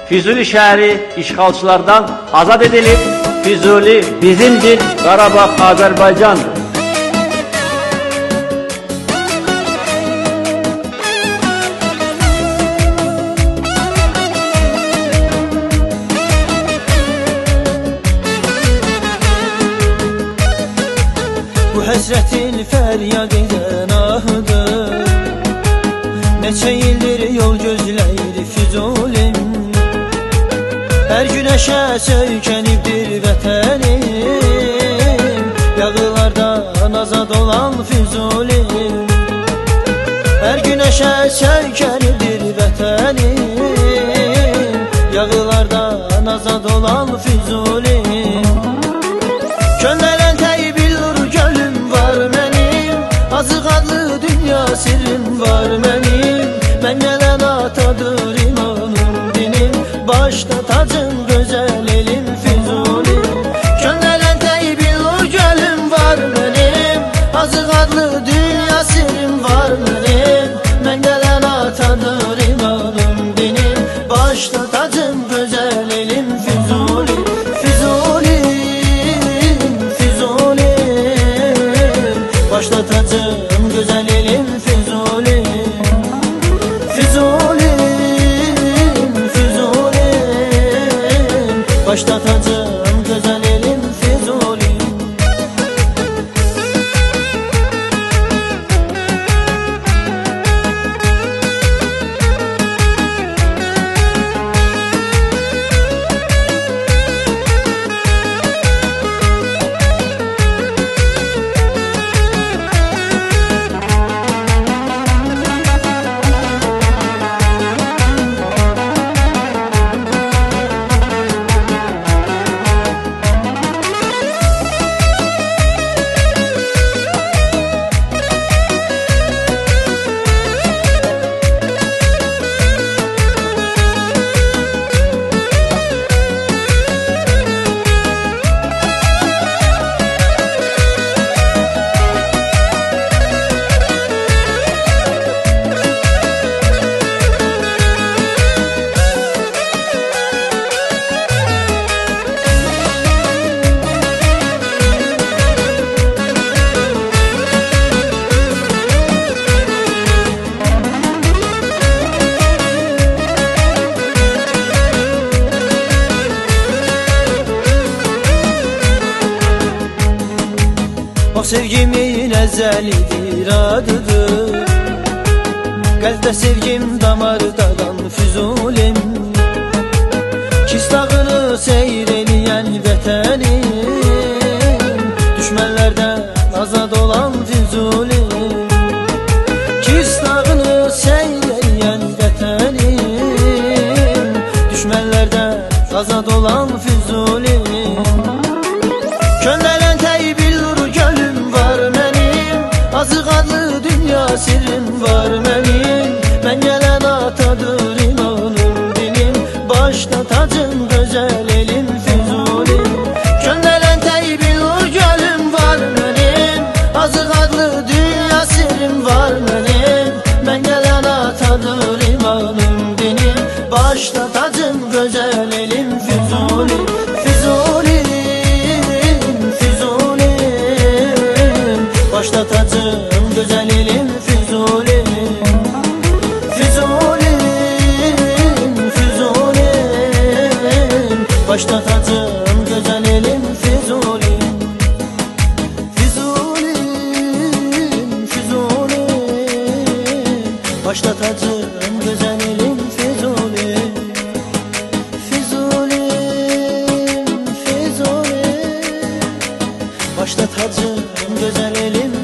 Füzuli şəhəri işğalçılardan azad edilib. Füzuli bizimdir, Qarabağ Azərbaycandır. Bu həsrətin fəryad edən ahıdır. Neçə ildir yol gözləyir Füzulim. Hər günəşə söykənibdir vətənim. Yağılardan azad olan Füzulim. Hər günəşə söykənibdir vətənim. Yağılardan azad olan Füzulim. Könlələn təybilur gölüm var mənim. Azıq adlı dünya sirrim var mənim. Mən gələn atadır imanım dinim. Başda tacım gözəl elim Füzuli. Könlələn təybilur gölüm var mənim. Azıq adlı dünya sirrim var mənim. Mən gələn atadır imanım dinim. Başda tacım gözəl elim Füzuli. Füzuli, Füzuli. Başda tacım gözəl elim Füzuli. Füzuli, Füzuli. Başda tacım gözəl elim Füzuli. O sevgimin əzəlidir adıdır. Qəlbdə sevgim damardadan Füzulim. Kis dağını seyr eləyən vətənim. Düşmənlərdən azad olan Füzulim. Kis dağını seyr eləyən vətənim. Düşmənlərdən azad olan Füzulim. Könlələn təybilur gölüm var mənim. Azıq adlı dünya sirrim var mənim. Mən gələn atadır imanım dinim. Başda tacım gözəl elim Füzuli. Könlələn təybilur gölüm var mənim. Azıq adlı dünya sirrim var mənim. Mən gələn atadır imanım dinim. Başda tacım gözəl elim Füzuli. Füzuli, Füzuli. Başda tacım gözəl elim Füzuli. Füzuli, Füzuli. Başda tacım gözəl elim Füzuli. Füzuli, Füzuli. Başda tacım gözəl elim Füzuli. Füzuli, Füzuli. Başda tacım gözəl elim